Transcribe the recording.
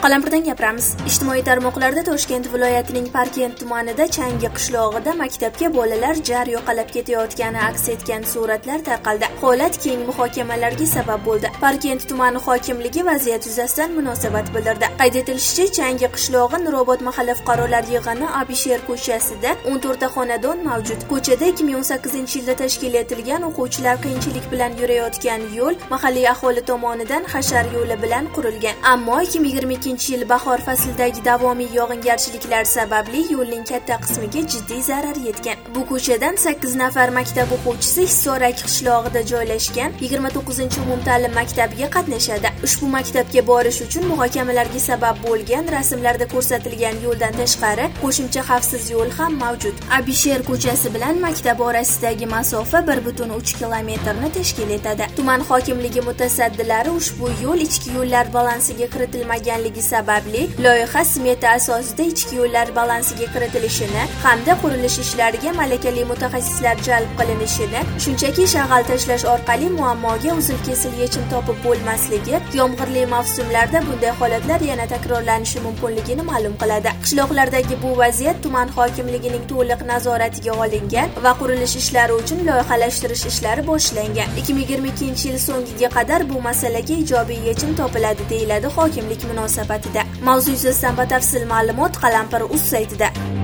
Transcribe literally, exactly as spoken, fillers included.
Qalampirdan gapiramiz. Ijtimoiy tarmoqlarda Toshkent viloyatining Parkent tumanida Changi qishlog'ida maktabga bolalar jar yo'qolib ketayotgani aks etgan suratlar tarqaldi. Holat keng muhokamalarga sabab bo'ldi. Parkent tumani hokimligi vaziyat yuzasidan munosabat bildirdi. Qayd etilishicha, Changi qishlog'i Nurobod mahalla fuqarolar yig'ini Abisher ko'chasida o'n to'rtta xonadon mavjud. Ko'chada ikki ming o'n sakkizinchi yilda tashkil etilgan o'quvchilar qiyinchilik bilan yurayotgan yo'l mahalliy aholi tomonidan hashar yo'li bilan qurilgan. Ammo ikki ming yigirma ikkinchi yil bahor faslidagi davomiy yog'ingarchiliklar sababli yo'lning katta qismiga jiddiy zarar yetgan. Bu ko'chadan sakkiz nafar maktab o'quvchisi Hissorak qishlog'ida joylashgan yigirma to'qqizinchi umumta'lim maktabiga qatnashadi. Ushbu maktabga borish uchun muhokamalarga sabab bo'lgan rasmlarda ko'rsatilgan yo'ldan tashqari qo'shimcha xavfsiz yo'l ham mavjud. Abisher ko'chasi bilan maktab orasidagi masofa bir butun uch kilometrni tashkil etadi. Tuman hokimligi mutasaddilari ushbu yo'l ichki yo'llar balansiga kiritilmaganligi sababli loyiha smeta asosida ichki yo'llar balansiga kiritilishini hamda qurilish ishlariga malakali mutaxassislar jalb qilinishini, shunchaki shag'al tashlash orqali muammoga uzil-kesil yechim topib bo'lmasligi, yomg'irli mavsumlarda bunday holatlar yana takrorlanishi mumkinligini ma'lum qiladi. Qishloqlardagi bu vaziyat tuman hokimligining to'liq nazoratiga olingan va qurilish ishlari uchun loyihalashtirish ishlari boshlangan. ikki ming yigirma ikkinchi yil so'ngiga qadar bu masalaga ijobiy yechim topiladi, deyiladi hokimlik munosabatida. Mavzu yuzasidan batafsil ma'lumot Qalampir.uz saytida.